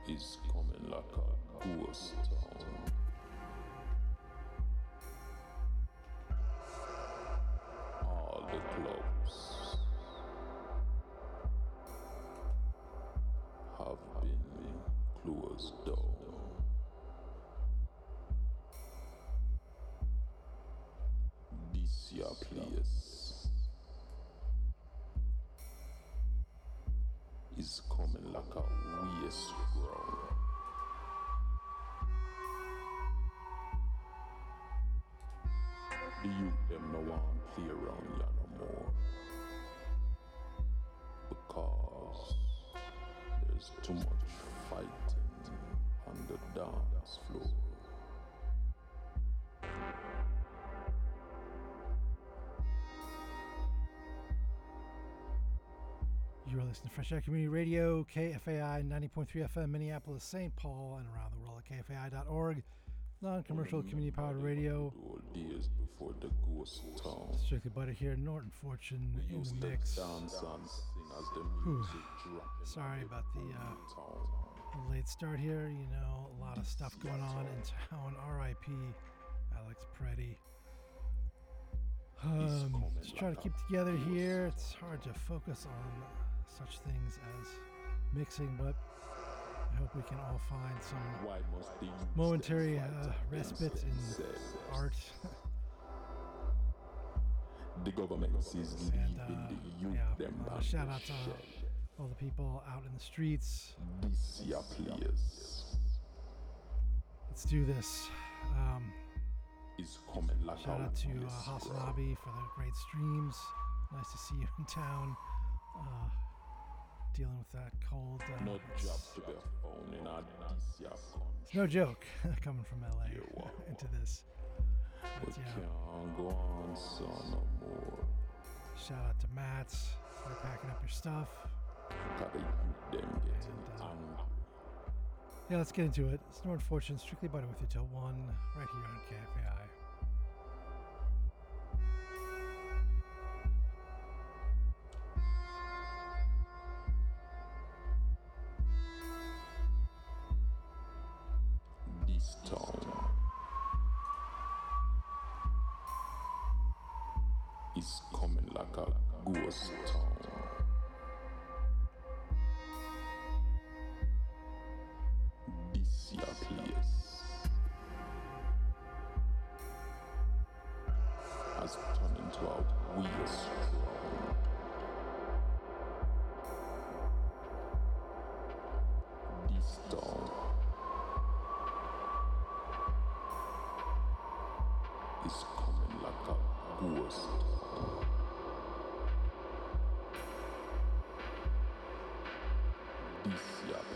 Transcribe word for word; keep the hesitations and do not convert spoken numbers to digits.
is coming like a ghost town. All the clubs have been closed down. This your place is coming like a waste ground. The youth them no want play around ya no more, because there's too much fighting on the dance floor. You are listening to Fresh Air Community Radio, K F A I ninety point three F M, Minneapolis, Saint Paul, and around the world at K F A I dot org. Non-commercial community-powered radio. Days before the ghost town. Strictly Butter here, Norton Fortune in the mix. Dance and sing as the music dropping. Sorry about the uh, late start here. You know, a lot of stuff going on in town. R I P Alex Preddy. Um, just trying to keep together here. It's hard to focus on such things as mixing, but I hope we can all find some momentary uh, respite in art. The government is leaving uh, the youth yeah, them uh, shout out to all the people out in the streets. This your place Let's do this. Um, is coming like shout out to uh, Hasanabi for the great streams. Nice to see you in town. Uh, dealing with that cold. Uh, no job to be found in our this your country. It's no joke coming from L A into this. But But, yeah. can't go on so no more. Shout out to Mats for packing up your stuff. Cause the youth them getting And, uh, angry. Yeah, let's get into it. It's Norton Fortune, Strictly Butter with you till one, right here on K F A I. This town is coming like a ghost town. This your place has turned into a waste ground. This town is coming like a ghost town. This your